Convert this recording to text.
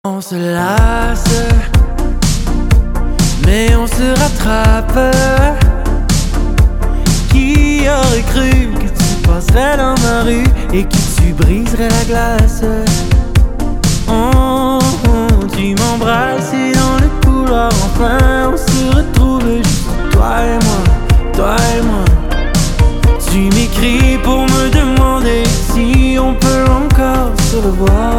On se lasse, mais on se rattrape. Qui aurait cru que tu passerais dans ma rue et que tu briserais la glace? Tu m'embrasses dans le couloir, enfin on se retrouve juste toi et moi, toi et moi. Tu m'écris pour me demander si on peut encore se revoir.